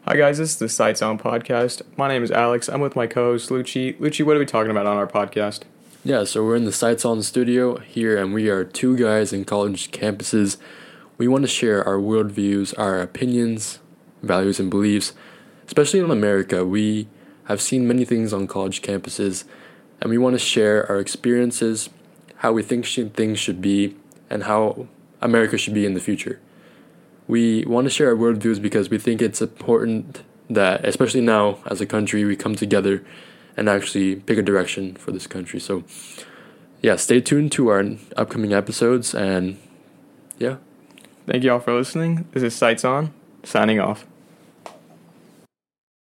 Hi guys, this is the Sights On podcast. My name is Alex. I'm with my co-host Lucci. Lucci, what are we talking about on our podcast? Yeah, so we're in the Sights On studio here, and we are two guys in college campuses. We want to share our worldviews, our opinions, values, and beliefs, especially in America. We have seen many things on college campuses, and we want to share our experiences, how we think things should be, and how America should be in the future. We want to share our worldviews because we think it's important that, especially now as a country, we come together and actually pick a direction for this country. So, yeah, stay tuned to our upcoming episodes, and yeah. Thank you all for listening. This is Sights On, signing off.